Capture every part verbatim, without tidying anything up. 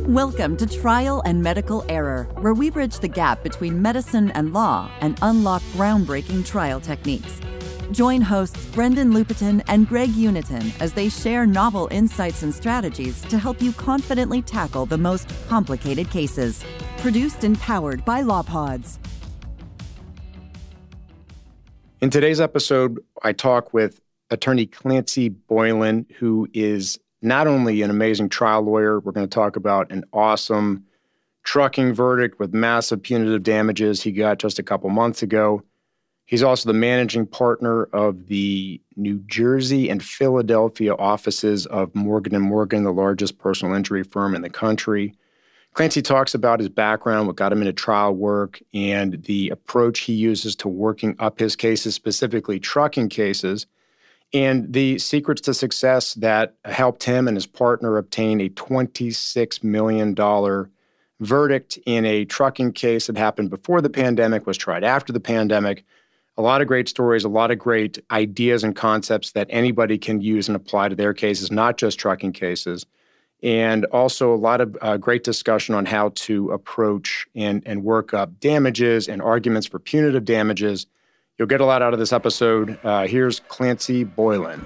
Welcome to Trial and Medical Error, where we bridge the gap between medicine and law and unlock groundbreaking trial techniques. Join hosts Brendan Lupetin and Greg Unitin as they share novel insights and strategies to help you confidently tackle the most complicated cases. Produced and powered by LawPods. In today's episode, I talk with attorney Clancy Boylan, who is not only an amazing trial lawyer. We're going to talk about an awesome trucking verdict with massive punitive damages he got just a couple months ago. He's also the managing partner of the New Jersey and Philadelphia offices of Morgan and Morgan, the largest personal injury firm in the country. Clancy talks about his background, what got him into trial work, and the approach he uses to working up his cases, specifically trucking cases, and the secrets to success that helped him and his partner obtain a twenty-six million dollars verdict in a trucking case that happened before the pandemic, was tried after the pandemic. A lot of great stories, a lot of great ideas and concepts that anybody can use and apply to their cases, not just trucking cases. And also a lot of uh, great discussion on how to approach and, and work up damages and arguments for punitive damages. You'll get a lot out of this episode. Uh, here's Clancy Boylan.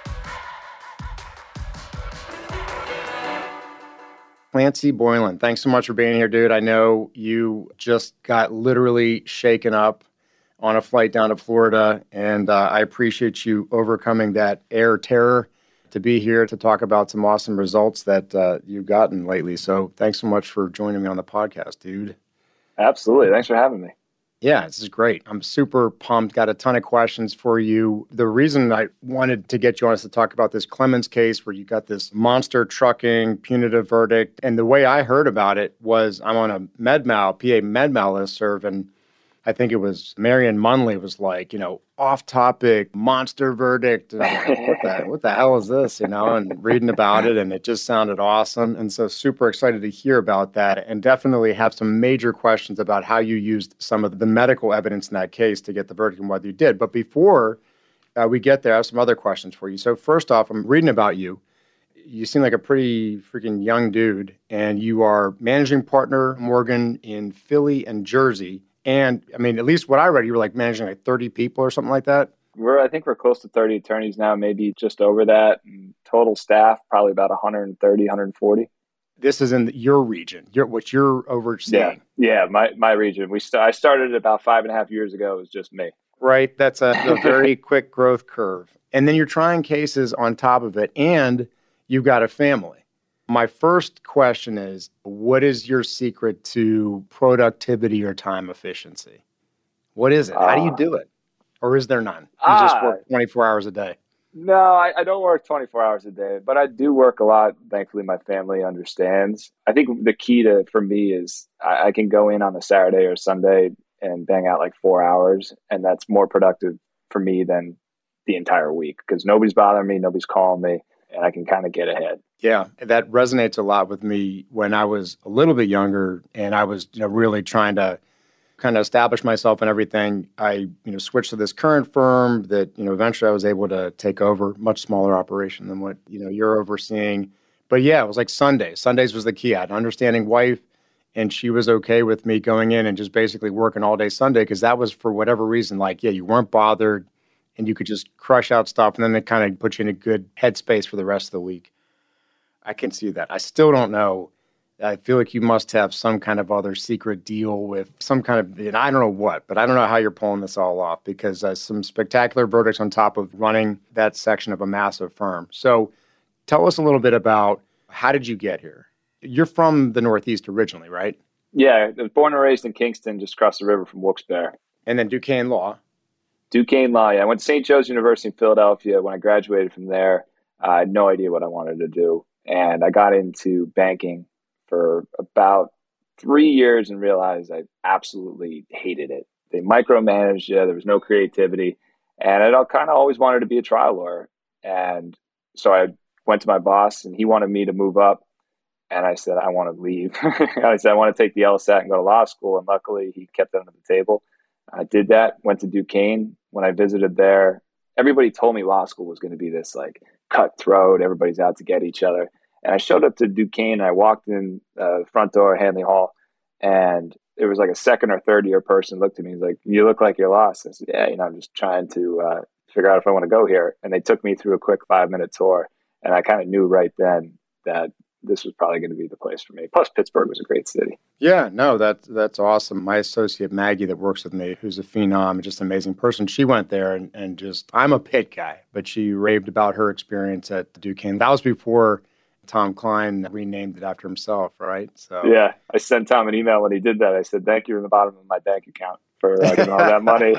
Clancy Boylan, thanks so much for being here, dude. I know you just got literally shaken up on a flight down to Florida, and uh, I appreciate you overcoming that air terror to be here to talk about some awesome results that uh, you've gotten lately. So thanks so much for joining me on the podcast, dude. Absolutely. Thanks for having me. Yeah, this is great. I'm super pumped. Got a ton of questions for you. The reason I wanted to get you on is to talk about this Clemens case where you got this monster trucking punitive verdict. And the way I heard about it was I'm on a MedMal, P A MedMal listserv, and I think it was Marion Munley was like, you know, off-topic monster verdict. And I'm like, what the, what the hell is this, you know, and reading about it, and it just sounded awesome. And so super excited to hear about that, and definitely have some major questions about how you used some of the medical evidence in that case to get the verdict and whether you did. But before uh, we get there, I have some other questions for you. So first off, I'm reading about you. You seem like a pretty freaking young dude, and you are managing partner Morgan in Philly and Jersey. And, I mean, at least what I read, you were like managing like thirty people or something like that? We're, I think we're close to thirty attorneys now, maybe just over that. And total staff, probably about one hundred thirty, one hundred forty. This is in your region, your, what you're overseeing. Yeah, yeah my, my region. We st- I started about five and a half years ago. It was just me. Right. That's a, a very quick growth curve. And then you're trying cases on top of it, and you've got a family. My first question is, what is your secret to productivity or time efficiency? What is it? How do you do it? Or is there none? You uh, just work twenty-four hours a day. No, I, I don't work twenty-four hours a day, but I do work a lot. Thankfully, my family understands. I think the key to for me is I, I can go in on a Saturday or Sunday and bang out like four hours, and that's more productive for me than the entire week because nobody's bothering me, nobody's calling me, and I can kind of get ahead. Yeah, that resonates a lot with me when I was a little bit younger and I was, you know, really trying to kind of establish myself and everything. I, you know, switched to this current firm that, you know, eventually I was able to take over, much smaller operation than what, you know, you're overseeing. But yeah, it was like Sundays. Sundays was the key. I had an understanding wife, and she was okay with me going in and just basically working all day Sunday because that was for whatever reason, like, yeah, you weren't bothered and you could just crush out stuff, and then it kind of put you in a good headspace for the rest of the week. I can see that. I still don't know. I feel like you must have some kind of other secret deal with some kind of, and I don't know what, but I don't know how you're pulling this all off because uh, some spectacular verdicts on top of running that section of a massive firm. So tell us a little bit about how did you get here? You're from the Northeast originally, right? Yeah, I was born and raised in Kingston, just across the river from Wilkes-Barre. And then Duquesne Law. Duquesne Law, yeah. I went to Saint Joe's University in Philadelphia. When I graduated from there, I had no idea what I wanted to do. And I got into banking for about three years and realized I absolutely hated it. They micromanaged you. There was no creativity. And I kind of always wanted to be a trial lawyer. And so I went to my boss, and he wanted me to move up. And I said, I want to leave. I said, I want to take the LSAT and go to law school. And luckily, he kept it under the table. I did that, went to Duquesne. When I visited there, everybody told me law school was going to be this like cutthroat. Everybody's out to get each other. And I showed up to Duquesne, and I walked in uh, the front door at Hanley Hall, and it was like a second or third year person looked at me. He's like, "You look like you're lost." I said, "Yeah, you know, I'm just trying to uh, figure out if I want to go here." And they took me through a quick five minute tour. And I kind of knew right then that this was probably going to be the place for me. Plus, Pittsburgh was a great city. Yeah, no, that's that's awesome. My associate Maggie that works with me, who's a phenom, just an amazing person, she went there and, and just, I'm a Pitt guy, but she raved about her experience at Duquesne. That was before Tom Klein renamed it after himself, right? So yeah, I sent Tom an email when he did that. I said, "Thank you in the bottom of my bank account for uh, getting all that money."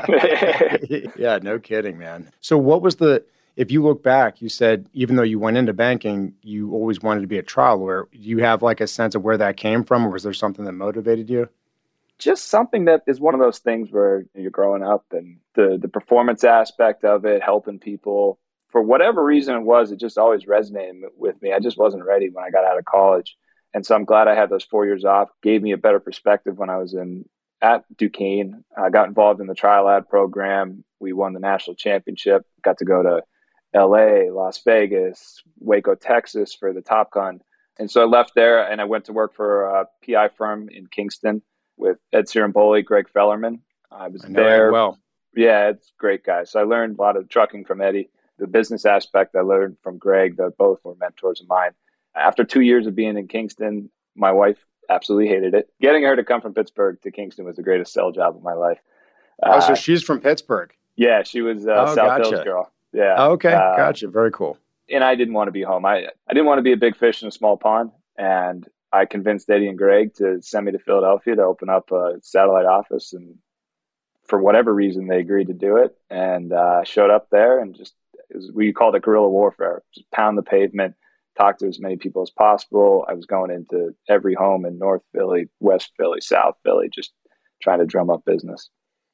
Yeah, no kidding, man. So what was the, if you look back, you said even though you went into banking, you always wanted to be a trial lawyer. Do you have like a sense of where that came from, or was there something that motivated you? Just something that is one of those things where you're growing up and the, the performance aspect of it, helping people. For whatever reason it was, it just always resonated with me. I just wasn't ready when I got out of college. And so I'm glad I had those four years off. Gave me a better perspective when I was in at Duquesne. I got involved in the trial ad program. We won the national championship. Got to go to L A, Las Vegas, Waco, Texas for the Top Gun. And so I left there and I went to work for a P I firm in Kingston with Ed Ciramboli, Greg Fellerman. I was I know there. Ed well. Yeah, it's a great guy. So I learned a lot of trucking from Eddie. The business aspect I learned from Greg. That both were mentors of mine. After two years of being in Kingston, my wife absolutely hated it. Getting her to come from Pittsburgh to Kingston was the greatest sell job of my life. Oh, so uh, she's from Pittsburgh. Yeah, she was a Oh, South gotcha. Hills girl. Yeah. Oh, okay, uh, gotcha. Very cool. And I didn't want to be home. I, I didn't want to be a big fish in a small pond. And I convinced Eddie and Greg to send me to Philadelphia to open up a satellite office. And for whatever reason, they agreed to do it. And uh, showed up there and just, it was, we called it guerrilla warfare. Just pound the pavement, talk to as many people as possible. I was going into every home in North Philly, West Philly, South Philly, just trying to drum up business.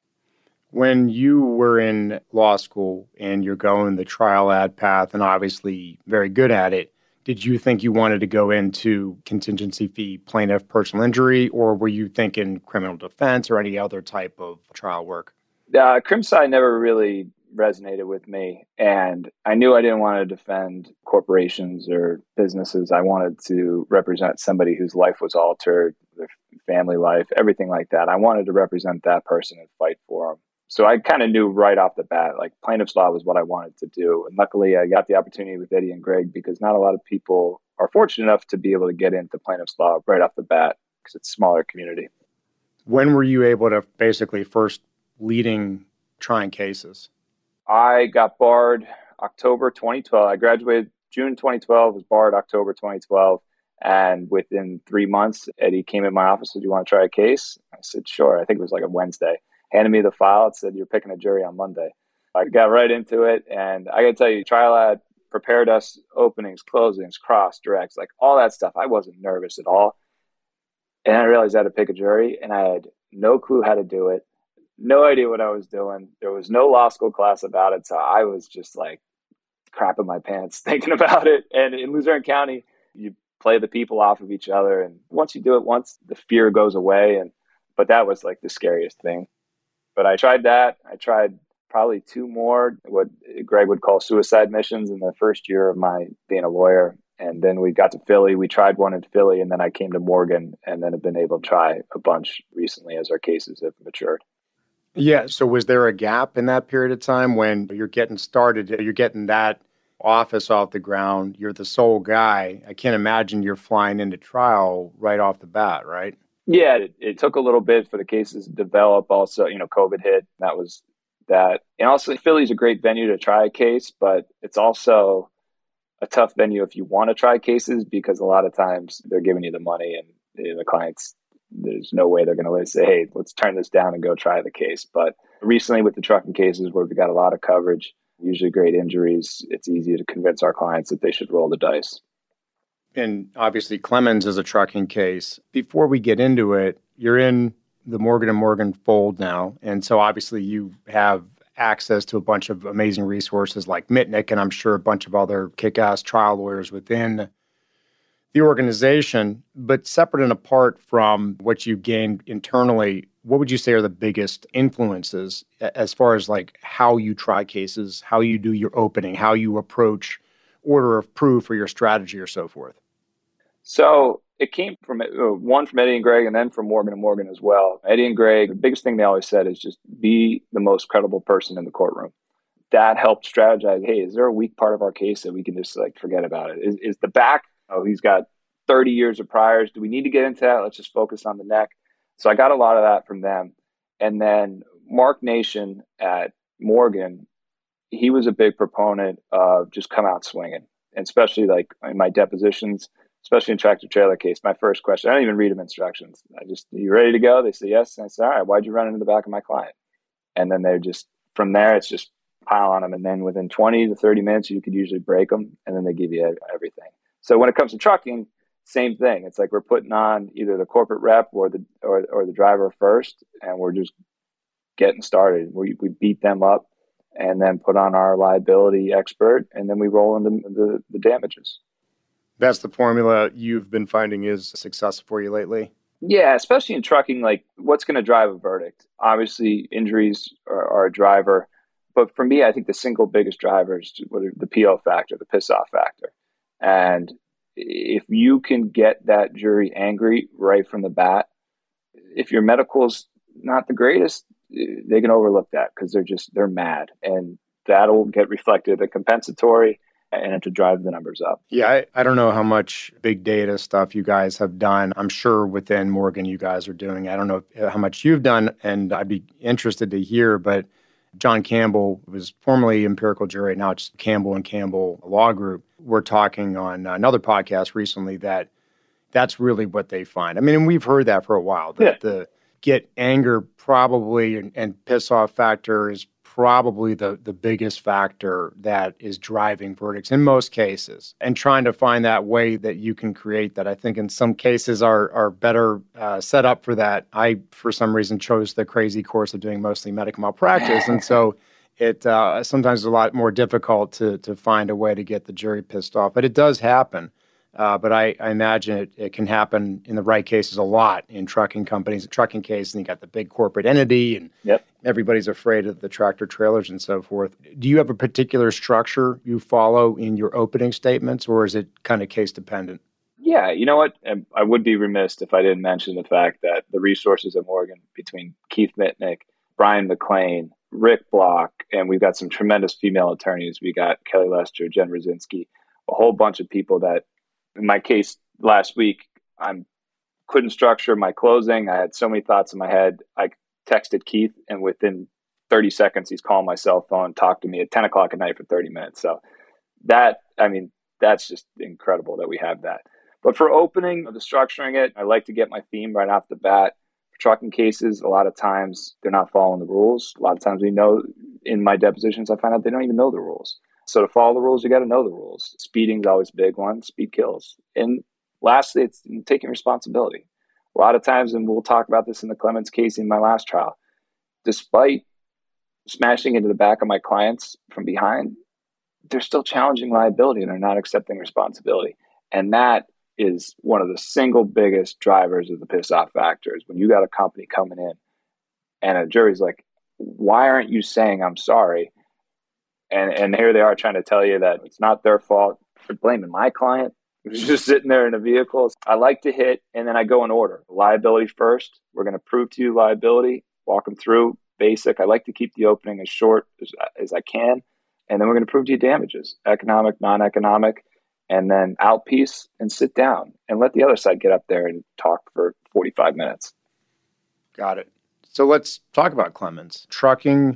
When you were in law school and you're going the trial ad path and obviously very good at it, did you think you wanted to go into contingency fee plaintiff personal injury, or were you thinking criminal defense or any other type of trial work? Uh, CrimSci never really resonated with me. And I knew I didn't want to defend corporations or businesses. I wanted to represent somebody whose life was altered, their family life, everything like that. I wanted to represent that person and fight for them. So I kind of knew right off the bat, like plaintiff's law was what I wanted to do. And luckily I got the opportunity with Eddie and Greg because not a lot of people are fortunate enough to be able to get into plaintiff's law right off the bat because it's a smaller community. When were you able to basically first leading trying cases? I got barred October twenty twelve. I graduated June twenty twelve, was barred October twenty twelve. And within three months, Eddie came in my office and said, "Do you want to try a case?" I said, "Sure." I think it was like a Wednesday. Handed me the file. It said, "You're picking a jury on Monday." I got right into it. And I got to tell you, trial ad prepared us openings, closings, cross, directs, like all that stuff. I wasn't nervous at all. And I realized I had to pick a jury and I had no clue how to do it. No idea what I was doing. There was no law school class about it. So I was just like crapping my pants thinking about it. And in Luzerne County, you play the people off of each other. And once you do it once, the fear goes away. And but that was like the scariest thing. But I tried that. I tried probably two more, what Greg would call suicide missions in the first year of my being a lawyer. And then we got to Philly. We tried one in Philly, and then I came to Morgan, and then have been able to try a bunch recently as our cases have matured. Yeah. So was there a gap in that period of time when you're getting started, you're getting that office off the ground, you're the sole guy? I can't imagine you're flying into trial right off the bat, right? Yeah, it, it took a little bit for the cases to develop. Also, you know, COVID hit. That was that. And also, Philly's a great venue to try a case, but it's also a tough venue if you want to try cases because a lot of times they're giving you the money and you know, the clients, there's no way they're going to say, "Hey, let's turn this down and go try the case." But recently with the trucking cases where we got a lot of coverage, usually great injuries, it's easy to convince our clients that they should roll the dice. And obviously Clemens is a trucking case. Before we get into it, you're in the Morgan and Morgan fold now. And so obviously you have access to a bunch of amazing resources like Mitnick, and I'm sure a bunch of other kick-ass trial lawyers within the organization. But separate and apart from what you gained internally, what would you say are the biggest influences as far as like how you try cases, how you do your opening, how you approach order of proof or your strategy or so forth? So it came from uh, one from Eddie and Greg, and then from Morgan and Morgan as well. Eddie and Greg, the biggest thing they always said is just be the most credible person in the courtroom. That helped strategize. Hey, is there a weak part of our case that we can just like forget about it? Is, is the back? Oh, he's got thirty years of priors. Do we need to get into that? Let's just focus on the neck. So I got a lot of that from them. And then Mark Nation at Morgan, he was a big proponent of just come out swinging, and especially like in my depositions, especially in tractor trailer case. My first question, I don't even read them instructions. I just, are you ready to go? They say yes. And I say, all right, why'd you run into the back of my client? And then they're just, from there, it's just pile on them. And then within twenty to thirty minutes, you could usually break them. And then they give you everything. So when it comes to trucking, same thing. It's like we're putting on either the corporate rep or the or, or the driver first, and we're just getting started. We, we beat them up and then put on our liability expert, and then we roll into the, the damages. That's the formula you've been finding is successful for you lately? Yeah, especially in trucking, like what's going to drive a verdict? Obviously, injuries are, are a driver. But for me, I think the single biggest driver is the P O factor, the piss off factor. And if you can get that jury angry right from the bat, if your medical's not the greatest, they can overlook that because they're just, they're mad. And that'll get reflected in the compensatory and to drive the numbers up. Yeah, I, I don't know how much big data stuff you guys have done. I'm sure within Morgan you guys are doing. I don't know how much you've done, and I'd be interested to hear, but John Campbell was formerly Empirical Jury, now it's Campbell and Campbell Law Group. We're talking on another podcast recently that that's really what they find. I mean, and we've heard that for a while, that yeah. the get anger probably and, and piss off factor is probably the, the biggest factor that is driving verdicts in most cases, and trying to find that way that you can create that. I think in some cases are are better uh, set up for that. I, for some reason, chose the crazy course of doing mostly medical malpractice. And so it uh, sometimes is a lot more difficult to to find a way to get the jury pissed off. But it does happen. Uh, but I, I imagine it, it can happen in the right cases a lot in trucking companies, a trucking case, and you got the big corporate entity, and yep. everybody's afraid of the tractor trailers and so forth. Do you have a particular structure you follow in your opening statements, or is it kind of case dependent? Yeah, you know what? I would be remiss if I didn't mention the fact that the resources at Morgan between Keith Mitnick, Brian McLean, Rick Block, and we've got some tremendous female attorneys. We got Kelly Lester, Jen Rosinski, a whole bunch of people that, in my case last week, I couldn't structure my closing. I had so many thoughts in my head. I texted Keith, and within thirty seconds, he's calling my cell phone, talked to me at ten o'clock at night for thirty minutes. So that, I mean, that's just incredible that we have that. But for opening, the structuring it, I like to get my theme right off the bat. For trucking cases, a lot of times they're not following the rules. A lot of times we know in my depositions, I find out they don't even know the rules. So to follow the rules, you got to know the rules. Speeding is always a big one. Speed kills. And lastly, it's taking responsibility. A lot of times, and we'll talk about this in the Clemens case in my last trial, despite smashing into the back of my clients from behind, they're still challenging liability and they're not accepting responsibility. And that is one of the single biggest drivers of the piss off factors. When you got a company coming in and a jury's like, why aren't you saying I'm sorry? And and here they are trying to tell you that it's not their fault for blaming my client who's just sitting there in a vehicle. I like to hit, and then I go in order. Liability first. We're going to prove to you liability, walk them through basic. I like to keep the opening as short as, as I can. And then we're going to prove to you damages, economic, non-economic, and then out piece and sit down and let the other side get up there and talk for forty-five minutes. Got it. So let's talk about Clemens. Trucking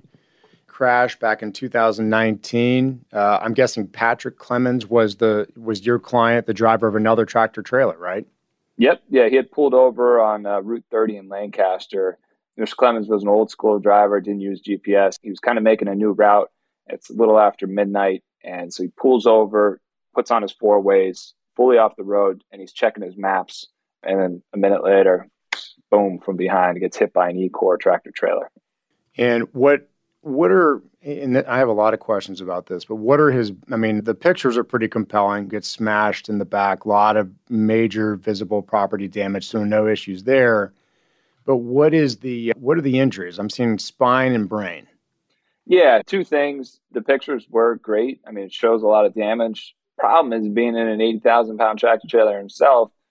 crash back in two thousand nineteen. Uh, I'm guessing Patrick Clemens was the was your client, the driver of another tractor trailer, right? Yep. Yeah, he had pulled over on uh, Route thirty in Lancaster. Mister Clemens was an old school driver, didn't use G P S. He was kind of making a new route. It's a little after midnight, and so he pulls over, puts on his four ways, fully off the road, and he's checking his maps. And then a minute later, boom, from behind, gets hit by an E-Core tractor trailer. And what What are, and I have a lot of questions about this, but what are his, I mean, the pictures are pretty compelling, gets smashed in the back, a lot of major visible property damage, so no issues there. But what is the, what are the injuries? I'm seeing spine and brain. Yeah, two things. The pictures were great. I mean, it shows a lot of damage. Problem is being in an eighty thousand pound tractor trailer himself,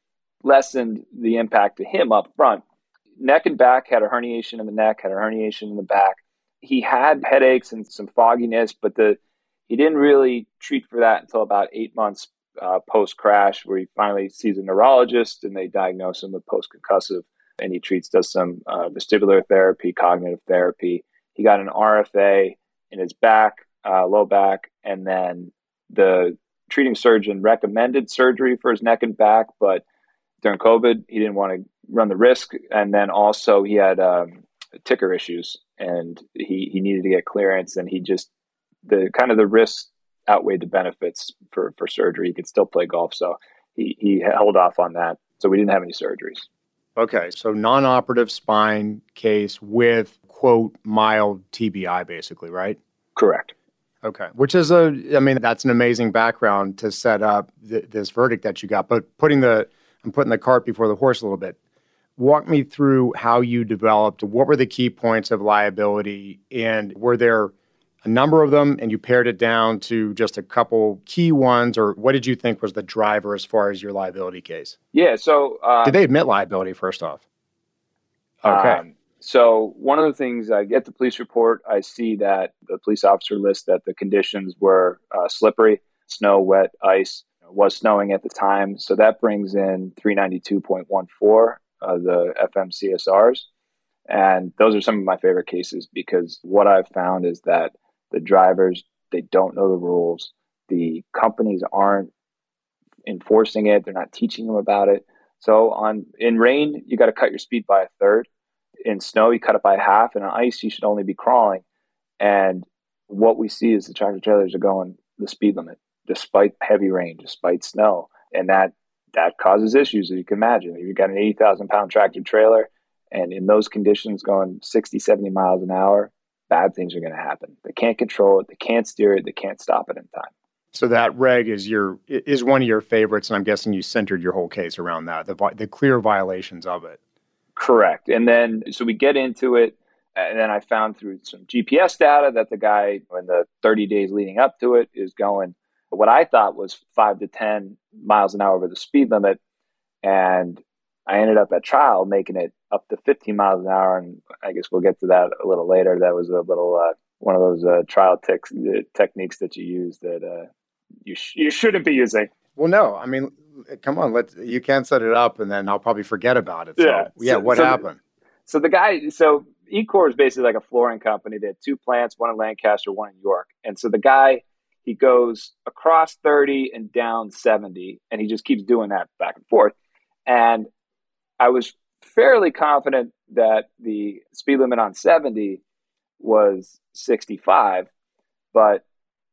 lessened the impact to him up front. Neck and back, had a herniation in the neck, had a herniation in the back. He had headaches and some fogginess, but the he didn't really treat for that until about eight months uh, post-crash, where he finally sees a neurologist and they diagnose him with post-concussive, and he treats, does some uh, vestibular therapy, cognitive therapy. He got an R F A in his back, uh, low back, and then the treating surgeon recommended surgery for his neck and back, but during COVID, he didn't want to run the risk. And then also he had um, ticker issues, and he, he needed to get clearance, and he just, the kind of the risks outweighed the benefits for, for surgery. He could still play golf. So he, he held off on that. So we didn't have any surgeries. Okay. So non-operative spine case with, quote, mild T B I, basically, right? Correct. Okay. Which is a, I mean, that's an amazing background to set up th- this verdict that you got. But putting the, I'm putting the cart before the horse a little bit. Walk me through how you developed, what were the key points of liability, and were there a number of them and you pared it down to just a couple key ones, or what did you think was the driver as far as your liability case? Yeah. So, uh, did they admit liability first off? Okay. Um, so one of the things, I get the police report, I see that the police officer lists that the conditions were uh, slippery, snow, wet, ice. It was snowing at the time. So that brings in three ninety-two point one four, uh, the F M C S Rs. And those are some of my favorite cases, because what I've found is that the drivers, they don't know the rules. The companies aren't enforcing it. They're not teaching them about it. So on in rain, you got to cut your speed by a third. In snow, you cut it by half. And on ice, you should only be crawling. And what we see is the tractor trailers are going the speed limit, despite heavy rain, despite snow. And that that causes issues, as you can imagine. If you've got an eighty thousand pound tractor trailer, and in those conditions going sixty, seventy miles an hour, bad things are going to happen. They can't control it. They can't steer it. They can't stop it in time. So that reg is your is one of your favorites, and I'm guessing you centered your whole case around that, the the clear violations of it. Correct. And then, so we get into it, and then I found through some G P S data that the guy, in the thirty days leading up to it, is going what I thought was five to ten miles an hour over the speed limit. And I ended up at trial making it up to fifteen miles an hour. And I guess we'll get to that a little later. That was a little, uh, one of those uh, trial te- techniques that you use that uh, you sh- you shouldn't be using. Well, no, I mean, come on, let you can't set it up and then I'll probably forget about it. So, yeah. yeah. So, what so happened? The, so the guy, so Ecor is basically like a flooring company. They had two plants, one in Lancaster, one in York. And so the guy, he goes across thirty and down seventy, and he just keeps doing that back and forth. And I was fairly confident that the speed limit on seventy was sixty-five, but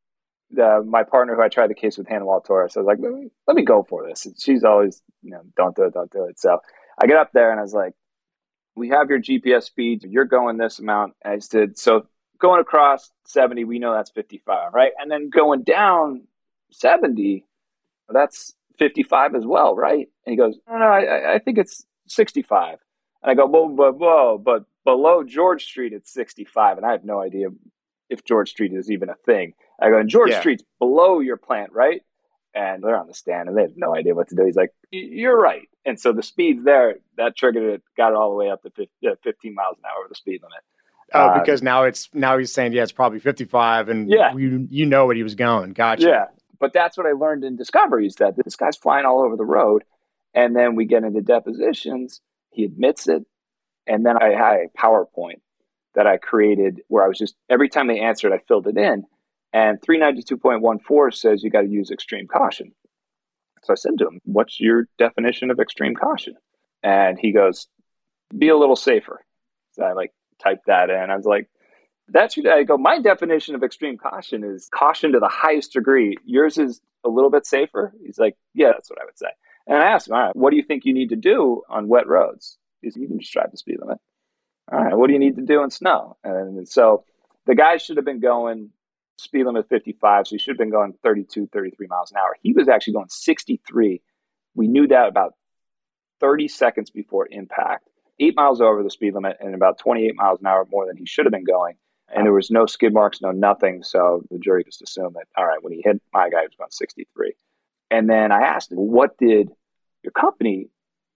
the, my partner who I tried the case with, Hannah Wall Torres, I was like, let me, let me go for this. And she's always, you know, don't do it, don't do it. So I get up there and I was like, we have your G P S speed. You're going this amount. And I said, so going across seventy, we know that's fifty-five, right? And then going down seventy, that's fifty-five as well, right? And he goes, no, no, I, I think it's sixty-five. And I go, whoa, whoa, whoa, but below George Street, it's sixty-five. And I have no idea if George Street is even a thing. I go, and George yeah. Street's below your plant, right? And they're on the stand and they have no idea what to do. He's like, you're right. And so the speed's there, that triggered it, got it all the way up to fifteen miles an hour, the speed limit. Oh, um, because now it's, now he's saying, yeah, it's probably fifty-five, and yeah. you, you know what he was going. Gotcha. Yeah. But that's what I learned in discovery, is that this guy's flying all over the road. And then we get into depositions, he admits it. And then I had a PowerPoint that I created where I was just, every time they answered, I filled it in. And three ninety-two point one four says you got to use extreme caution. So I said to him, what's your definition of extreme caution? And he goes, be a little safer. So I like typed that in. I was like, that's your, I go, my definition of extreme caution is caution to the highest degree. Yours is a little bit safer. He's like, yeah, that's what I would say. And I asked him, all right, what do you think you need to do on wet roads? He said, you can just drive the speed limit. All right, what do you need to do in snow? And so the guy should have been going speed limit fifty-five, so he should have been going thirty-two, thirty-three miles an hour. He was actually going sixty-three. We knew that about thirty seconds before impact. Eight miles over the speed limit and about twenty-eight miles an hour more than he should have been going. And there was no skid marks, no nothing. So the jury just assumed that, all right, when he hit my guy, he was going sixty-three. And then I asked him, what did your company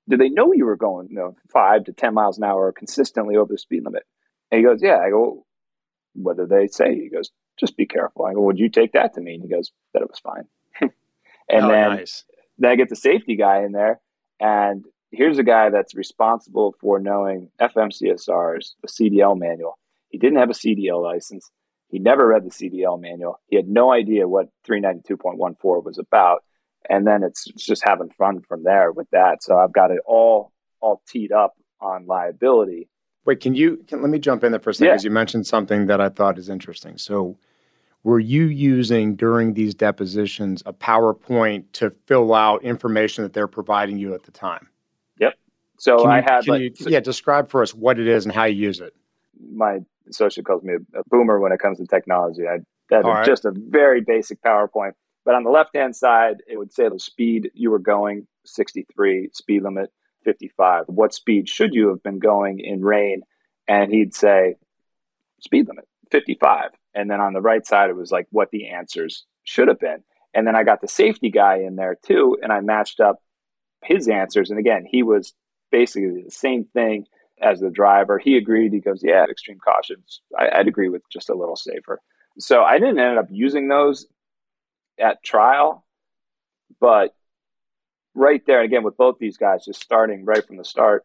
did they know you were going, you know, five to ten miles an hour consistently over the speed limit? And he goes, yeah. I go, what did they say? He goes, just be careful. I go, would you take that to mean? He goes, that it was fine. and oh, then, nice. then I get the safety guy in there, and here's a guy that's responsible for knowing F M C S Rs, the C D L manual. He didn't have a C D L license. He never read the C D L manual. He had no idea what three ninety-two point one four was about. And then it's, it's just having fun from there with that. So I've got it all all teed up on liability. Wait, can you, can, let me jump in there for a second, because Yeah. you mentioned something that I thought is interesting. So were you using during these depositions a PowerPoint to fill out information that they're providing you at the time? Yep. So Can I you, had can like, you, yeah, describe for us what it is and how you use it. my associate calls me a, a boomer when it comes to technology. I had All right. just a very basic PowerPoint. But on the left-hand side, it would say the speed you were going, sixty-three, speed limit, fifty-five. What speed should you have been going in rain? And he'd say, speed limit, fifty-five. And then on the right side, it was like what the answers should have been. And then I got the safety guy in there too, and I matched up his answers. And again, he was basically the same thing as the driver. He agreed. He goes, yeah, extreme caution. I, I'd agree with just a little safer. So I didn't end up using those at trial, but right there, again, with both these guys, just starting right from the start,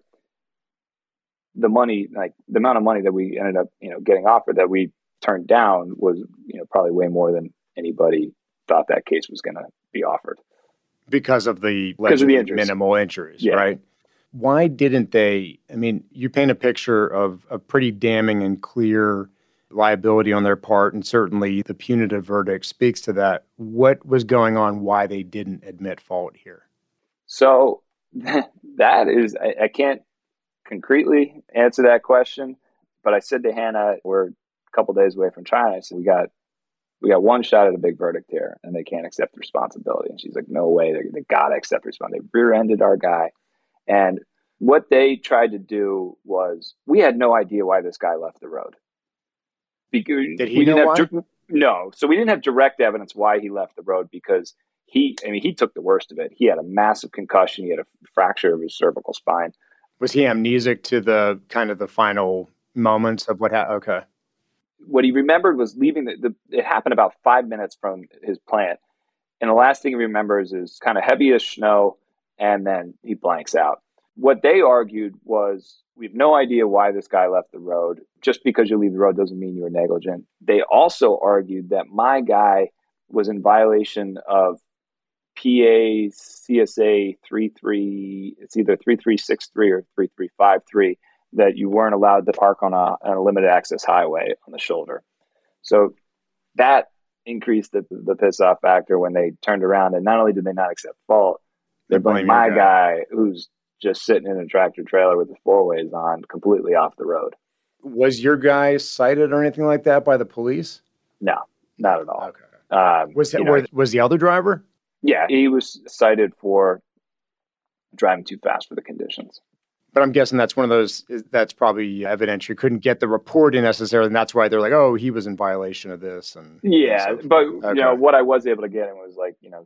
the money, like the amount of money that we ended up, you know, getting offered that we turned down was, you know, probably way more than anybody thought that case was going to be offered. Because of the, because of the injuries. minimal injuries, Yeah. right? Why didn't they, I mean, you paint a picture of a pretty damning and clear liability on their part, and certainly the punitive verdict speaks to that. What was going on, why they didn't admit fault here? So that is, I, I can't concretely answer that question, but I said to Hannah, we're a couple days away from trial. I said, we got we got one shot at a big verdict here, and they can't accept responsibility. And she's like, no way, they, they got to accept responsibility. They rear-ended our guy. And what they tried to do was, we had no idea why this guy left the road. Because Did he we know didn't why? have, no. So we didn't have direct evidence why he left the road, because he, I mean, he took the worst of it. He had a massive concussion. He had a fracture of his cervical spine. Was he amnesic to the kind of the final moments of what happened? Okay. What he remembered was leaving the, the, it happened about five minutes from his plant. And the last thing he remembers is kind of heavy-ish snow, and then he blanks out. What they argued was, we have no idea why this guy left the road. Just because you leave the road doesn't mean you were negligent. They also argued that my guy was in violation of P A C S A thirty-three, it's either thirty-three sixty-three or thirty-three fifty-three, that you weren't allowed to park on a, on a limited access highway on the shoulder. So that increased the, the piss off factor when they turned around, and not only did they not accept fault, they blamed my guy. guy who's just sitting in a tractor trailer with the four ways on, completely off the road. Was your guy cited or anything like that by the police? No, not at all. Okay. Um, was it, know, were, was the other driver? Yeah, he was cited for driving too fast for the conditions. But I'm guessing that's one of those, that's probably evidence. You couldn't get the report in necessarily, and that's why they're like, oh, he was in violation of this. And Yeah, and so but okay. you know, what I was able to get him was like, you know,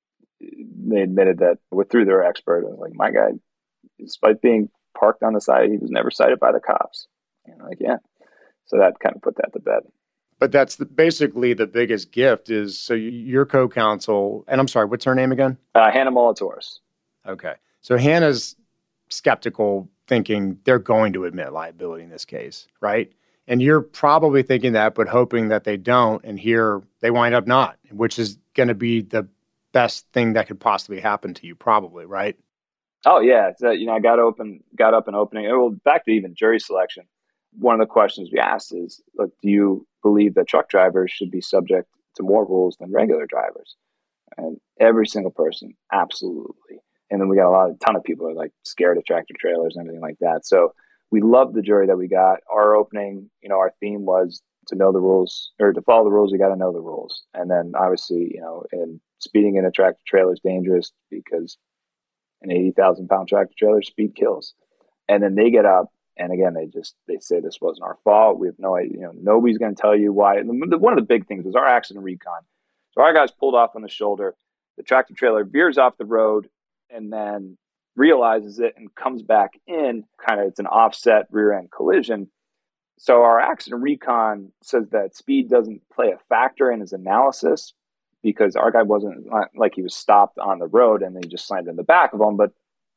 they admitted that with through their expert, it was like, my guy, despite being parked on the side, he was never cited by the cops. And like, yeah. So that kind of put that to bed. But that's the, basically the biggest gift is, so your co-counsel, and I'm sorry, what's her name again? Uh, Hannah Molitoris. Okay. So Hannah's skeptical, thinking they're going to admit liability in this case, right? And you're probably thinking that, but hoping that they don't, and here they wind up not, which is going to be the best thing that could possibly happen to you, probably, right? Oh yeah, so, you know, I got open, got up and opening. Well, back to even jury selection. One of the questions we asked is, look, do you believe that truck drivers should be subject to more rules than regular drivers? And every single person, absolutely. And then we got a lot, a ton of people are like scared of tractor trailers and everything like that. So we loved the jury that we got. Our opening, you know, our theme was to know the rules, or to follow the rules, you got to know the rules. And then obviously, you know, and speeding in a tractor trailer is dangerous because an eighty thousand pound tractor trailer, speed kills. And then they get up, and again, they just, they say this wasn't our fault. We have no idea, you know, nobody's going to tell you why. One of the big things was our accident recon. So our guys pulled off on the shoulder. The tractor trailer veers off the road, and then realizes it and comes back in. Kind of, it's an offset rear end collision. So our accident recon says that speed doesn't play a factor in his analysis because our guy wasn't like he was stopped on the road and they just slammed in the back of him. But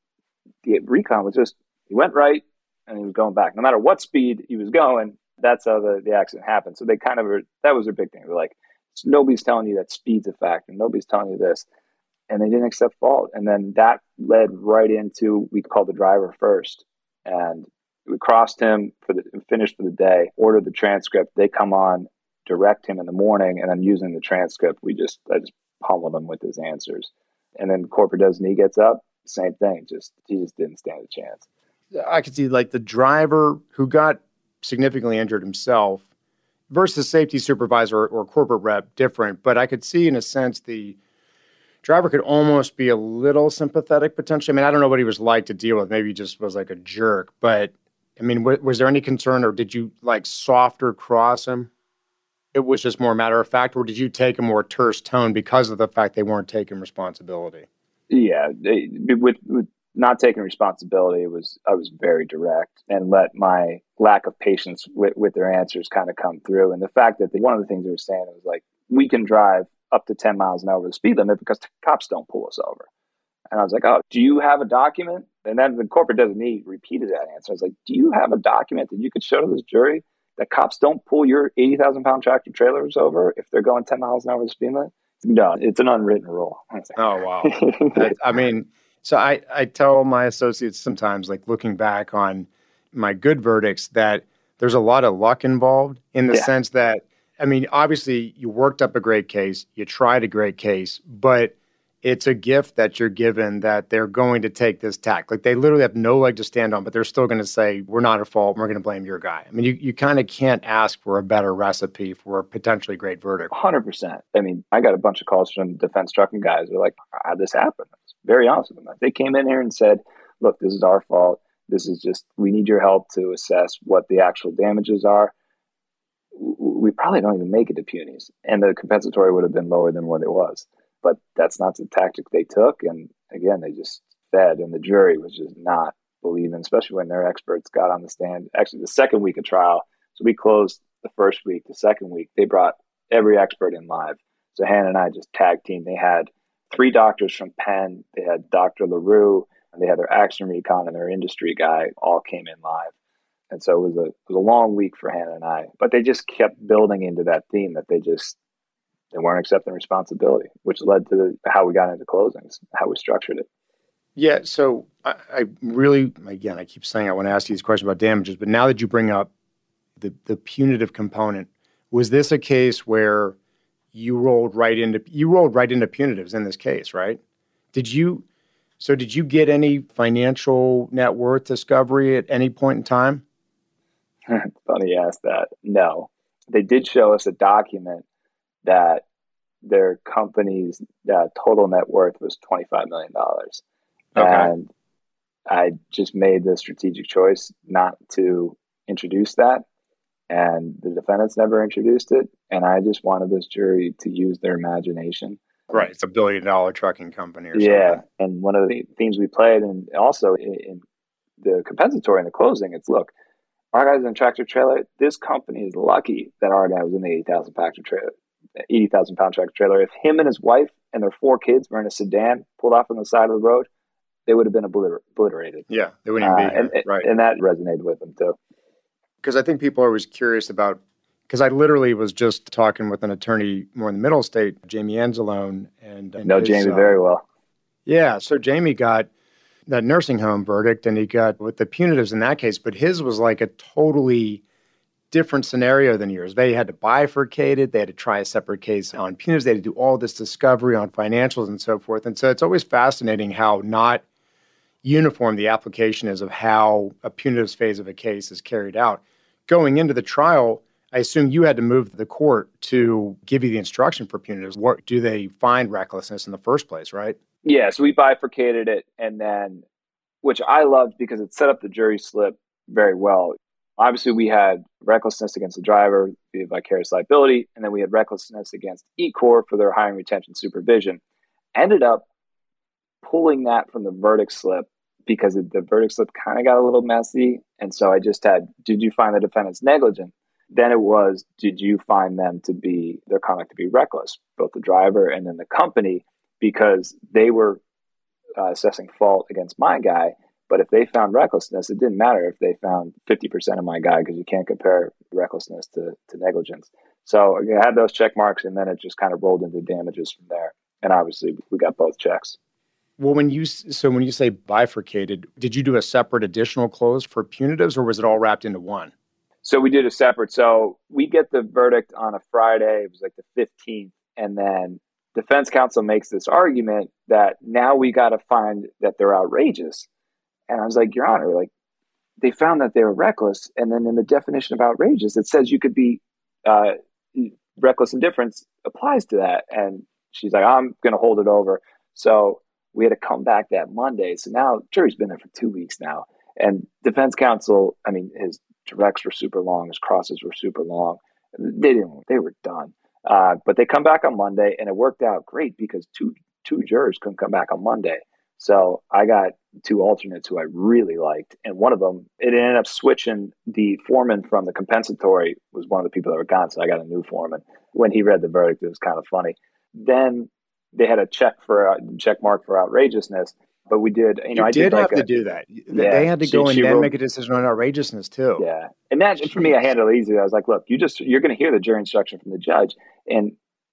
the recon was just, he went right and he was going back. No matter what speed he was going, that's how the, the accident happened. So they kind of, were, that was their big thing. They're like, nobody's telling you that speed's a factor. Nobody's telling you this. And they didn't accept fault. And then that led right into, we called the driver first. And we crossed him for the, finished for the day, ordered the transcript. They come on, direct him in the morning. And then using the transcript, we just, I just pummeled him with his answers. And then corporate designee gets up, same thing. Just, he just didn't stand a chance. I could see like the driver who got significantly injured himself versus safety supervisor or corporate rep different. But I could see in a sense the driver could almost be a little sympathetic potentially. I mean, I don't know what he was like to deal with. Maybe he just was like a jerk. But I mean, w- was there any concern or did you like softer cross him? It was just more matter of fact, or did you take a more terse tone because of the fact they weren't taking responsibility? Yeah, they, with, with not taking responsibility, it was I was very direct and let my lack of patience with, with their answers kind of come through. And the fact that they, one of the things they were saying was like, we can drive up to ten miles an hour the speed limit because cops don't pull us over. And I was like, oh, do you have a document? And then the corporate designee repeated that answer. I was like, do you have a document that you could show to this jury that cops don't pull your eighty thousand pound tractor trailers over if they're going ten miles an hour the speed limit? No, it's an unwritten rule. Oh, wow. I, I mean, so I, I tell my associates sometimes, like looking back on my good verdicts, that there's a lot of luck involved in the Yeah. sense that, I mean, obviously you worked up a great case, you tried a great case, but it's a gift that you're given that they're going to take this tack. Like they literally have no leg to stand on, but they're still going to say, we're not at fault. We're going to blame your guy. I mean, you, you kind of can't ask for a better recipe for a potentially great verdict. one hundred percent. I mean, I got a bunch of calls from defense trucking guys. They're like, how'd this happen? I was very honest with them. If they came in here and said, look, this is our fault. This is just, we need your help to assess what the actual damages are. We probably don't even make it to punies. And the compensatory would have been lower than what it was. But that's not the tactic they took. And again, they just fed. And the jury was just not believing, especially when their experts got on the stand. Actually, the second week of trial, so we closed the first week. The second week, they brought every expert in live. So Hannah and I just tag team. They had three doctors from Penn. They had Doctor LaRue, and they had their action recon and their industry guy all came in live. And so it was a it was a long week for Hannah and I. But they just kept building into that theme that they just they weren't accepting responsibility, which led to the, how we got into closings, how we structured it. Yeah, so I, I really, again, I keep saying I want to ask you these questions about damages, but now that you bring up the, the punitive component, was this a case where you rolled right into you rolled right into punitives in this case, right? Did you? So did you get any financial net worth discovery at any point in time? Funny you asked that. No, they did show us a document that their company's uh, total net worth was twenty-five million dollars. Okay. And I just made the strategic choice not to introduce that. And the defendants never introduced it. And I just wanted this jury to use their imagination. Right. It's a billion dollar trucking company or yeah. something. And one of the themes we played, and also in, in the compensatory and the closing, it's look, our guy's in a tractor trailer. This company is lucky that our guy was in the eighty thousand tractor trailer. eighty thousand pound tractor trailer. If him and his wife and their four kids were in a sedan pulled off on the side of the road, they would have been obliter- obliterated. Yeah, they wouldn't even uh, be here. And, right. and that resonated with them too. Because I think people are always curious about, because I literally was just talking with an attorney more in the middle state, Jamie Anzalone. And, and know his, Jamie uh, very well. Yeah, so Jamie got that nursing home verdict and he got with the punitives in that case, but his was like a totally different scenario than yours. They had to bifurcate it. They had to try a separate case on punitives. They had to do all this discovery on financials and so forth. And so it's always fascinating how not uniform the application is of how a punitives phase of a case is carried out. Going into the trial, I assume you had to move the court to give you the instruction for punitives. What do they find recklessness in the first place, right? Yeah, so we bifurcated it, and then, which I loved because it set up the jury slip very well. Obviously, we had recklessness against the driver via vicarious liability, and then we had recklessness against E Corp for their hiring, retention, supervision. Ended up pulling that from the verdict slip because the verdict slip kind of got a little messy. And so I just had, did you find the defendants negligent? Then it was, did you find them to be, their conduct to be reckless, both the driver and then the company, because they were uh, assessing fault against my guy. But if they found recklessness, it didn't matter if they found fifty percent of my guy, because you can't compare recklessness to, to negligence. So I had those check marks, and then it just kind of rolled into damages from there. And obviously we got both checks. Well, when you so when you say bifurcated, did you do a separate additional close for punitives, or was it all wrapped into one? So we did a separate. So we get the verdict on a Friday. It was like the fifteenth. And then defense counsel makes this argument that now we got to find that they're outrageous. And I was like, Your Honor, like, they found that they were reckless. And then in the definition of outrageous, it says you could be uh, reckless indifference applies to that. And she's like, I'm going to hold it over. So we had to come back that Monday. So now jury's been there for two weeks now. And defense counsel, I mean, his directs were super long. His crosses were super long. They didn't, they were done. Uh, but they come back on Monday, and it worked out great because two, two jurors couldn't come back on Monday. So I got two alternates who I really liked. And one of them, it ended up switching. The foreman from the compensatory was one of the people that were gone. So I got a new foreman. When he read the verdict, it was kind of funny. Then they had a check for a check mark for outrageousness. But we did, you know, you I did, did like have a, to do that. Yeah, they had to she, go and then wrote, make a decision on outrageousness too. Yeah. And that, for me, I handled it easy. I was like, look, you just, you're going to hear the jury instruction from the judge. And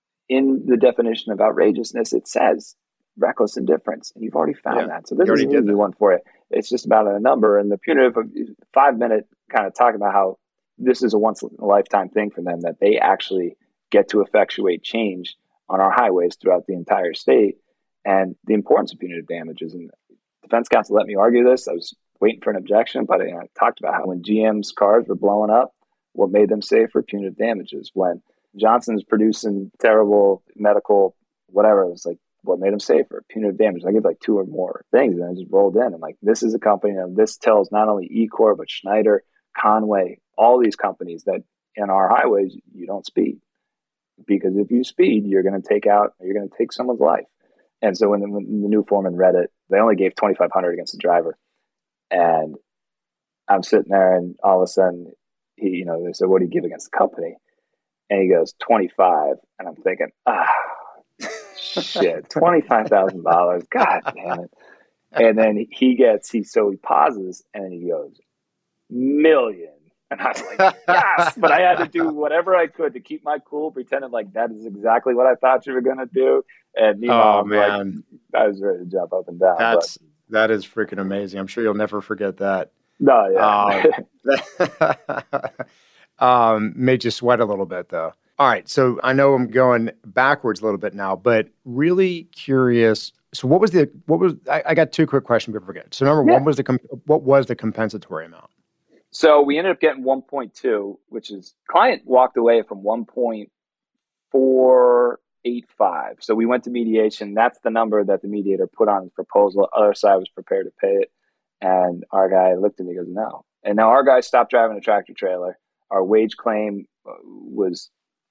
in the definition of outrageousness, it says reckless indifference. And you've already found Yeah, that. So this you is an already easy did that. one for you. It's just about a number. And the punitive five minute kind of talking about how this is a once in a lifetime thing for them, that they actually get to effectuate change on our highways throughout the entire state, and the importance of punitive damages. And defense counsel let me argue this. I was waiting for an objection, but you know, I talked about how when G M's cars were blowing up, what made them safe for punitive damages. When Johnson's producing terrible medical whatever, it was like, what made them safer? Punitive damage. I give like two or more things, and I just rolled in. And like, this is a company, and this tells not only Ecor, but Schneider, Conway, all these companies that in our highways, you don't speed. Because if you speed, you're going to take out, you're going to take someone's life. And so when the, when the new foreman read it, they only gave twenty-five hundred against the driver. And I'm sitting there, and all of a sudden, he, you know, they said, what do you give against the company? And he goes, twenty-five. And I'm thinking, ah, shit, twenty-five thousand dollars. God damn it. And then he gets, he, so he pauses and he goes, million. And I was like, yes, but I had to do whatever I could to keep my cool, pretending like that is exactly what I thought you were going to do. And meanwhile, Oh, I'm man. like, I was ready to jump up and down. That's, but. that is freaking amazing. I'm sure you'll never forget that. No, yeah. Um, um, made you sweat a little bit, though. All right. So I know I'm going backwards a little bit now, but really curious. So what was the, what was, I, I got two quick questions before I forget. So number Yeah. one was the, what was the compensatory amount? So we ended up getting one point two, which is, client walked away from one point four eight five. So we went to mediation. That's the number that the mediator put on his proposal. Other side was prepared to pay it. And our guy looked at me and goes, no. And now our guy stopped driving a tractor trailer. Our wage claim was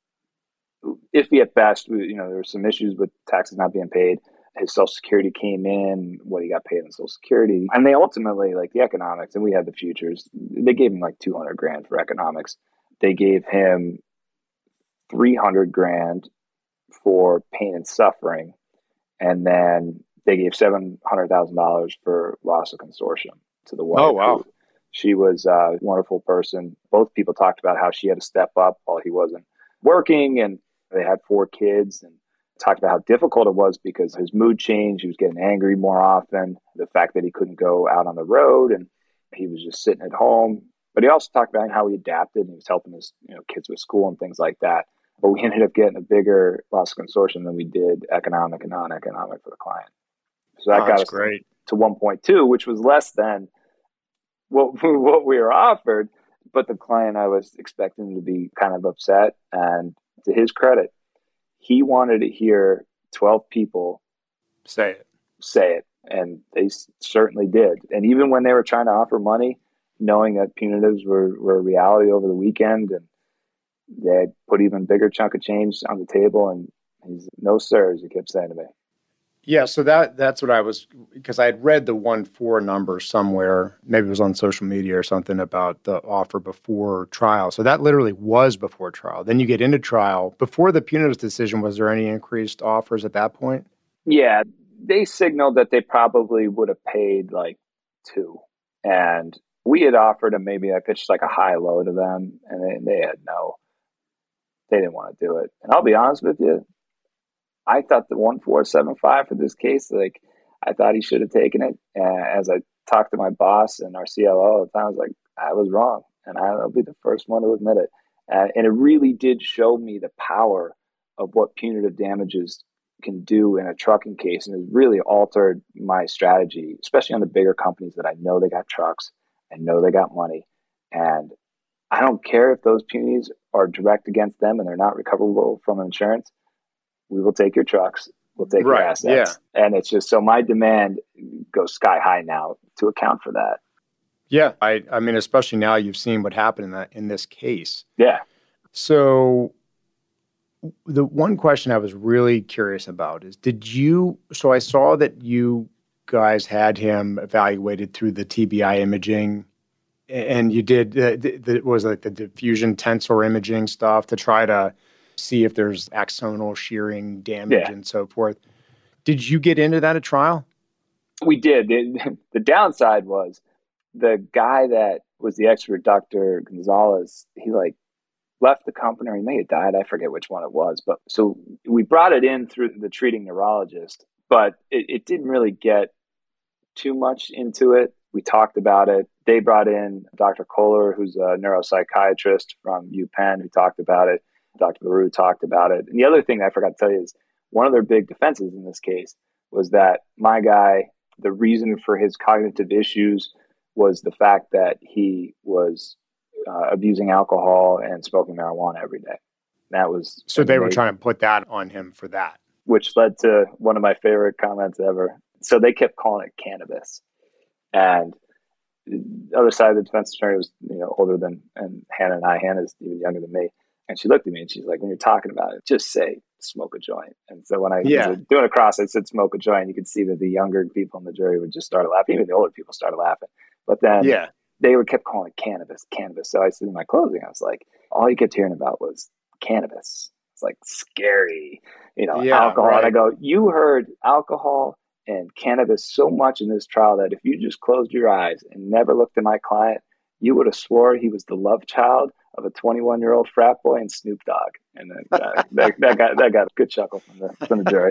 iffy at best. We, you know, there were some issues with taxes not being paid. His Social Security came in, what he got paid in Social Security. And they ultimately, like the economics, and we had the futures, they gave him like two hundred grand for economics. They gave him three hundred grand for pain and suffering. And then they gave seven hundred thousand dollars for loss of consortium to the wife. Oh, wow. She was a wonderful person. Both people talked about how she had to step up while he wasn't working, and they had four kids, and talked about how difficult it was because his mood changed. He was getting angry more often. The fact that he couldn't go out on the road and he was just sitting at home. But he also talked about how he adapted and he was helping his you know kids with school and things like that. But we ended up getting a bigger loss of consortium than we did economic and non-economic for the client. So that Oh, got that's us great. to one point two, which was less than what what we were offered. But the client, I was expecting to be kind of upset. And to his credit, he wanted to hear twelve people Say it. say it. And they certainly did. And even when they were trying to offer money, knowing that punitives were, were a reality over the weekend, and they had put even bigger chunk of change on the table, and he's, no sir, as he kept saying to me. Yeah, so that that's what I was, because I had read the one four number somewhere, maybe it was on social media or something about the offer before trial. So that literally was before trial. Then you get into trial. Before the punitive decision, was there any increased offers at that point? Yeah, they signaled that they probably would have paid like two. And we had offered them, maybe I pitched like a high low to them, and they, they had no, they didn't want to do it. And I'll be honest with you, I thought the one four seven five for this case, like I thought he should have taken it. And as I talked to my boss and our C L O at the time, I was like, I was wrong, and I'll be the first one to admit it. Uh, and it really did show me the power of what punitive damages can do in a trucking case, and it really altered my strategy, especially on the bigger companies that I know they got trucks, I know they got money, and I don't care if those penalties are direct against them and they're not recoverable from insurance. We will take your trucks, we'll take your Right. assets. Yeah. And it's just, so my demand goes sky high now to account for that. Yeah. I, I mean, especially now you've seen what happened in that in this case. Yeah. So the one question I was really curious about is, did you, so I saw that you guys had him evaluated through the T B I imaging, and you did, uh, the, the, was like the diffusion tensor imaging stuff to try to see if there's axonal shearing damage Yeah. and so forth. Did you get into that at trial? We did. The, the downside was the guy that was the expert, Doctor Gonzalez, he like left the company, or he may have died. I forget which one it was. But so we brought it in through the treating neurologist, but it, it didn't really get too much into it. We talked about it. They brought in Doctor Kohler, who's a neuropsychiatrist from UPenn, who talked about it. Doctor LaRue talked about it. And the other thing I forgot to tell you is one of their big defenses in this case was that my guy, the reason for his cognitive issues was the fact that he was uh, abusing alcohol and smoking marijuana every day. That was so they were trying to put that on him for that, which led to one of my favorite comments ever. So they kept calling it cannabis, and the other side of the defense attorney was, you know, older than and Hannah and I. Hannah's even younger than me, and she looked at me and she's like, "When you're talking about it, just say smoke a joint." And so when I yeah. was doing a cross, I said smoke a joint. You could see that the younger people in the jury would just start laughing. Even the older people started laughing. But then yeah. they would kept calling it cannabis, cannabis. So I said in my closing, I was like, all you kept hearing about was cannabis. It's like scary, you know, Yeah, alcohol. right. And I go, you heard alcohol and cannabis so much in this trial that if you just closed your eyes and never looked at my client, you would have swore he was the love child of a twenty-one-year-old frat boy and Snoop Dogg. And then, uh, that, that got that got a good chuckle from the from the jury.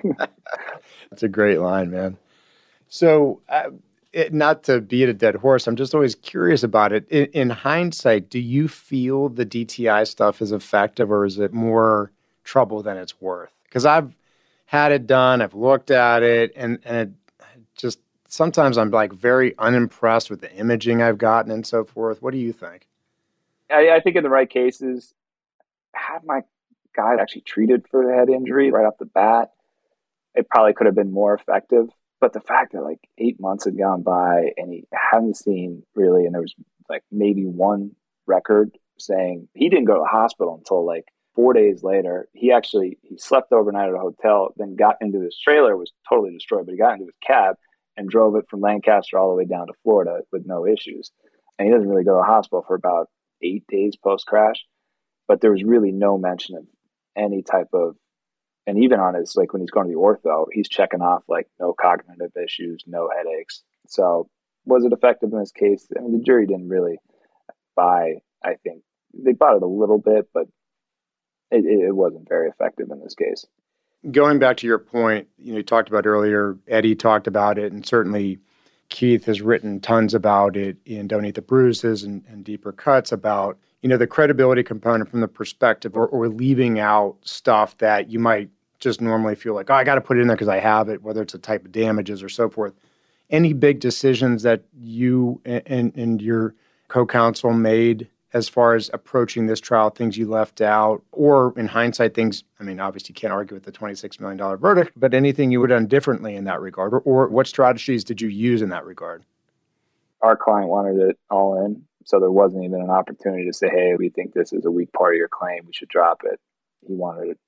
That's a great line, man. So, uh, it, not to beat a dead horse, I'm just always curious about it. In, in hindsight, do you feel the D T I stuff is effective, or is it more trouble than it's worth? Because I've had it done, I've looked at it, and, and it just sometimes I'm like very unimpressed with the imaging I've gotten and so forth. What do you think? I, I think in the right cases, had my guy actually treated for the head injury right off the bat, it probably could have been more effective. But the fact that like eight months had gone by and he hadn't seen really, and there was like maybe one record saying he didn't go to the hospital until like four days later. He actually, he slept overnight at a hotel, then got into his trailer, was totally destroyed, but he got into his cab and drove it from Lancaster all the way down to Florida with no issues. And he doesn't really go to the hospital for about eight days post-crash. But there was really no mention of any type of, and even on his, like when he's going to the ortho, he's checking off like no cognitive issues, no headaches. So was it effective in this case? I mean, the jury didn't really buy, I think. They bought it a little bit, but it, it wasn't very effective in this case. Going back to your point, you know, you talked about earlier, Eddie talked about it, and certainly Keith has written tons about it in Don't Eat the Bruises and, and Deeper Cuts about, you know, the credibility component from the perspective or, or leaving out stuff that you might just normally feel like, oh, I got to put it in there because I have it, whether it's a type of damages or so forth. Any big decisions that you and, and, and your co-counsel made as far as approaching this trial, things you left out, or in hindsight, things, I mean, obviously you can't argue with the twenty-six million dollars verdict, but anything you would have done differently in that regard, or, or what strategies did you use in that regard? Our client wanted it all in, so there wasn't even an opportunity to say, hey, we think this is a weak part of your claim, we should drop it. He wanted it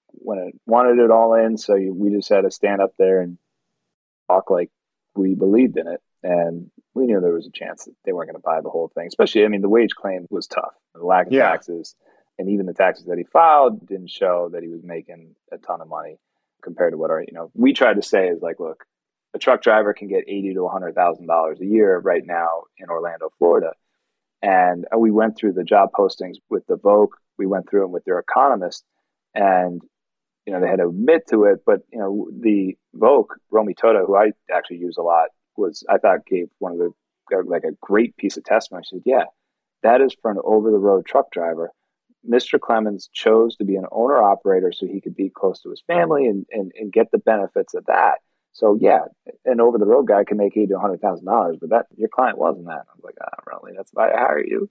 when it wanted it all in. So you, we just had to stand up there and talk like we believed in it. And we knew there was a chance that they weren't going to buy the whole thing. Especially, I mean, the wage claim was tough. The lack of Yeah. taxes, and even the taxes that he filed didn't show that he was making a ton of money compared to what our, you know, we tried to say is like, look, a truck driver can get eighty to a hundred thousand dollars a year right now in Orlando, Florida. And we went through the job postings with the Vogue. We went through them with their economist, and you know they had to admit to it. But you know the Vogue, Romy Tota, who I actually use a lot, was I thought gave one of the like a great piece of testimony. She said, "Yeah, that is for an over-the-road truck driver. Mister Clemens chose to be an owner-operator so he could be close to his family and and, and get the benefits of that." So yeah, an over-the-road guy can make eighty to a hundred thousand dollars, but that your client wasn't that. I was like, "Ah, really? That's why I hire you."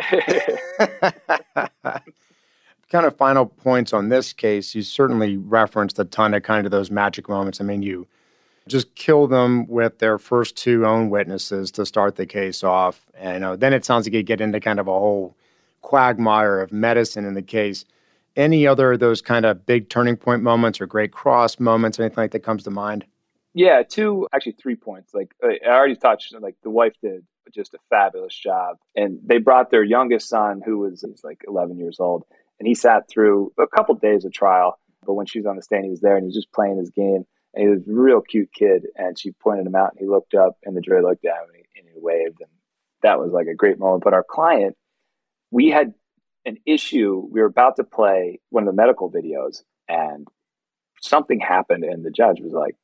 Kind of final points on this case. You certainly referenced a ton of kind of those magic moments. I mean, you just kill them with their first two own witnesses to start the case off, and uh, then it sounds like you get into kind of a whole quagmire of medicine in the case. Any other of those kind of big turning point moments or great cross moments, anything like that comes to mind? Yeah, two, actually three points. Like I already touched, like the wife did just a fabulous job. And they brought their youngest son, who was he's like eleven years old, and he sat through a couple days of trial. But when she was on the stand, he was there and he was just playing his game. And he was a real cute kid. And she pointed him out and he looked up and the jury looked at him and he, and he waved. And that was like a great moment. But our client, we had an issue. We were about to play one of the medical videos and something happened and the judge was like,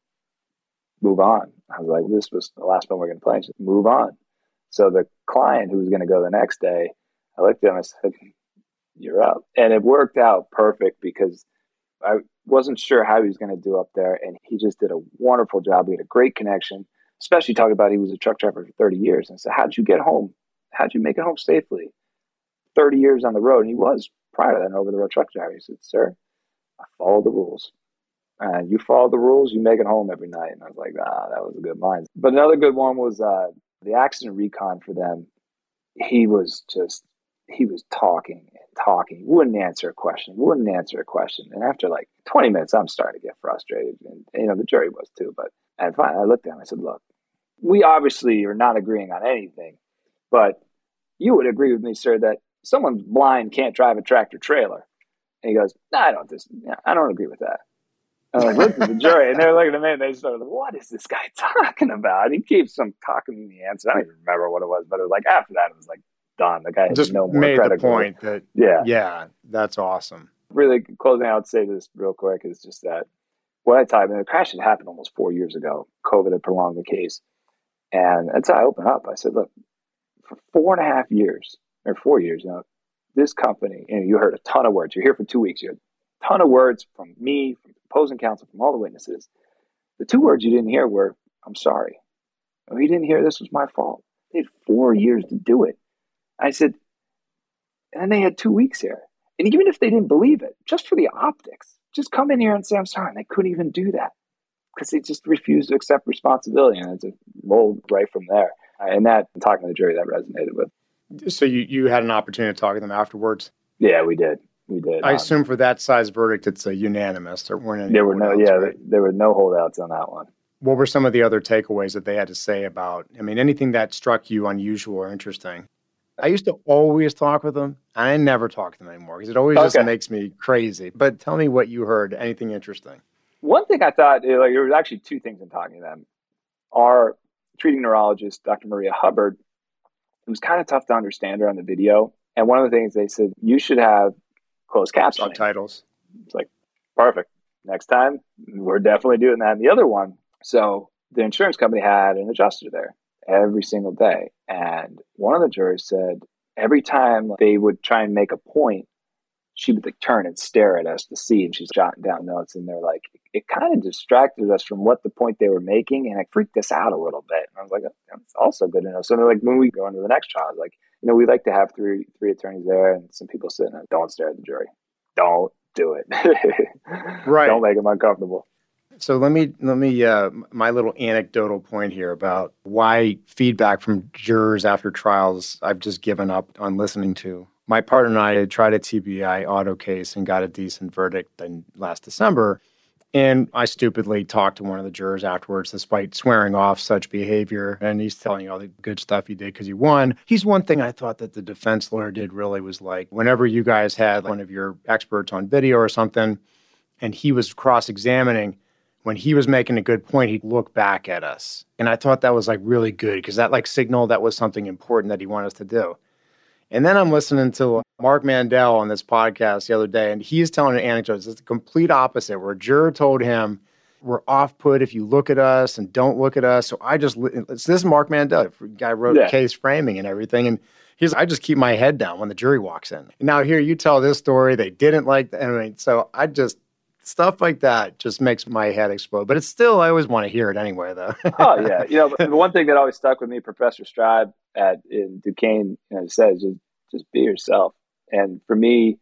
move on. I was like, this was the last one we're going to play. She said, move on. So the client who was going to go the next day, I looked at him and said, you're up. And it worked out perfect because I wasn't sure how he was going to do up there. And he just did a wonderful job. We had a great connection, especially talking about he was a truck driver for thirty years. And I said, how'd you get home? How'd you make it home safely? thirty years on the road. And he was prior to that an over-the-road truck driver. He said, sir, I followed the rules. And you follow the rules, you make it home every night. And I was like, ah, that was a good line. But another good one was uh, the accident recon for them. He was just, he was talking and talking. Wouldn't answer a question, wouldn't answer a question. And after like twenty minutes, I'm starting to get frustrated. And, you know, the jury was too. But and finally, I looked at him, I said, look, we obviously are not agreeing on anything. But you would agree with me, sir, that someone blind can't drive a tractor trailer. And he goes, no, I don't, this, I don't agree with that. And I looked at the jury, and they're looking at me, and they started, what is this guy talking about? And he gave some cockamamie the answer. I don't even remember what it was, but it was like after that, it was like done. The guy had Just no more made credit. the point that, yeah, yeah, that's awesome. Really closing out, say this real quick is just that what I taught, and the crash had happened almost four years ago. COVID had prolonged the case, and that's how I opened up. I said, look, for four and a half years or four years, you know, this company, and you heard a ton of words. You're here for two weeks. You heard a ton of words from me, from opposing counsel, from all the witnesses. The two words you didn't hear were, I'm sorry. Oh, you didn't hear this was my fault. They had four years to do it. I said, and then they had two weeks here. And even if they didn't believe it, just for the optics, just come in here and say, I'm sorry. And they couldn't even do that because they just refused to accept responsibility. And it just rolled right from there. And that, talking to the jury, that resonated with. So you, you had an opportunity to talk to them afterwards? Yeah, we did. We did. I um, assume for that size verdict, it's a unanimous. There weren't any There were no, holdouts, yeah, right? there, there were no holdouts on that one. What were some of the other takeaways that they had to say about, I mean, anything that struck you unusual or interesting? I used to always talk with them. I never talk to them anymore because it always Okay. just makes me crazy. But tell me what you heard, anything interesting. One thing I thought, like, there was actually two things in talking to them. Our treating neurologist, Doctor Maria Hubbard, it was kind of tough to understand her on the video. And one of the things they said, you should have closed captioning. Subtitles. It's like, perfect. Next time, we're definitely doing that. And the other one, so the insurance company had an adjuster there every single day. And one of the jurors said every time they would try and make a point, she would like turn and stare at us to see, and she's jotting down notes. And they're like, it kind of distracted us from what the point they were making, and it freaked us out a little bit. And I was like, that's also good to know. So they're like, when we go into the next trial, like, you know, we like to have three three attorneys there, and some people sitting there, don't stare at the jury, don't do it, Right? Don't make them uncomfortable. So let me let me uh, my little anecdotal point here about why feedback from jurors after trials I've just given up on listening to My partner and I had tried a T B I auto case and got a decent verdict in last December. And I stupidly talked to one of the jurors afterwards, despite swearing off such behavior. And he's telling you all the good stuff he did because he won. He's one thing I thought that the defense lawyer did really was like, whenever you guys had one of your experts on video or something, and he was cross-examining, when he was making a good point, he'd look back at us. And I thought that was like really good because that like signaled that was something important that he wanted us to do. And then I'm listening to Mark Mandel on this podcast the other day, and he's telling an anecdote. It's the complete opposite, where a juror told him, we're off-put if you look at us and don't look at us. So I just, this is Mark Mandel, the guy wrote yeah. case framing and everything. And he's, I just keep my head down when the jury walks in. And now here you tell this story, they didn't like that. I mean, so I just, stuff like that just makes my head explode. But it's still, I always want to hear it anyway, though. Oh, yeah. You know, the one thing that always stuck with me, Professor Stroud at in Duquesne, you know, says, just, just be yourself. And for me,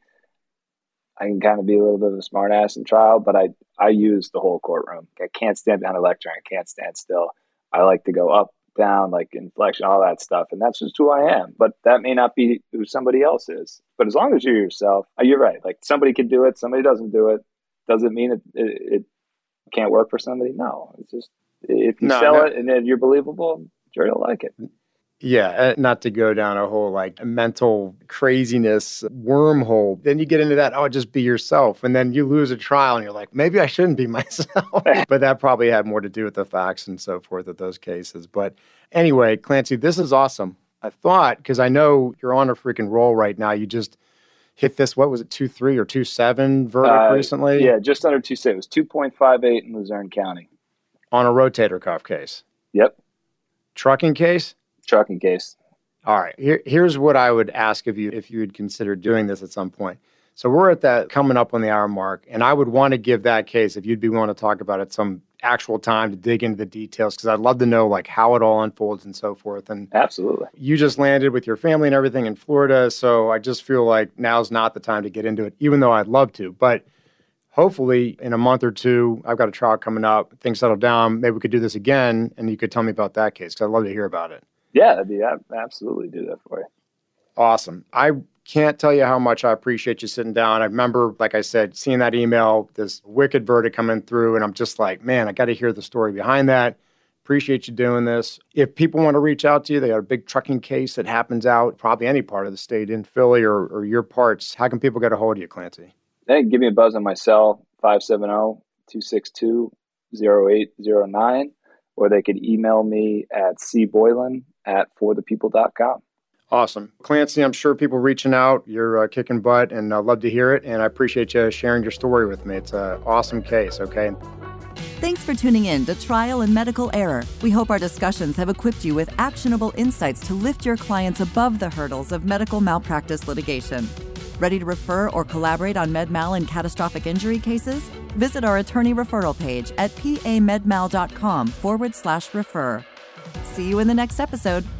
I can kind of be a little bit of a smart ass in trial, but I, I use the whole courtroom. I can't stand behind a lectern. I can't stand still. I like to go up, down, like inflection, all that stuff. And that's just who I am. But that may not be who somebody else is. But as long as you're yourself, you're right. Like somebody can do it, somebody doesn't do it. Doesn't mean it, it, it can't work for somebody. No, it's just if you no, sell no. it and then you're believable, jury will like it. Yeah, uh, not to go down a whole like mental craziness wormhole. Then you get into that, oh, just be yourself. And then you lose a trial and you're like, maybe I shouldn't be myself. But that probably had more to do with the facts and so forth of those cases. But anyway, Clancy, this is awesome. I thought, because I know you're on a freaking roll right now. You just hit this, what was it, two three or two seven verdict uh, recently? Yeah, just under two six. It was two point five eight in Luzerne County. On a rotator cuff case? Yep. Trucking case? Trucking case. All right. Here, here's what I would ask of you if you would consider doing this at some point. So we're at that coming up on the hour mark, and I would want to give that case, if you'd be willing to talk about it some actual time to dig into the details, because I'd love to know like how it all unfolds and so forth. And absolutely. You just landed with your family and everything in Florida, so I just feel like now's not the time to get into it, even though I'd love to. But hopefully in a month or two, I've got a trial coming up, things settle down, maybe we could do this again, and you could tell me about that case, because I'd love to hear about it. Yeah, that'd be, I'd absolutely do that for you. Awesome. I can't tell you how much I appreciate you sitting down. I remember, like I said, seeing that email, this wicked verdict coming through, and I'm just like, man, I got to hear the story behind that. Appreciate you doing this. If people want to reach out to you, they got a big trucking case that happens out probably any part of the state in Philly or, or your parts. How can people get a hold of you, Clancy? Hey, give me a buzz on my cell, five seven zero, two six two, zero eight zero nine, or they could email me at cboylan at for the people dot com. Awesome. Clancy, I'm sure people reaching out, you're uh, kicking butt, and I'd love to hear it, and I appreciate you sharing your story with me. It's an awesome case, okay? Thanks for tuning in to Trial and Medical Error. We hope our discussions have equipped you with actionable insights to lift your clients above the hurdles of medical malpractice litigation. Ready to refer or collaborate on MedMal and catastrophic injury cases? Visit our attorney referral page at pamedmal.com forward slash refer. See you in the next episode.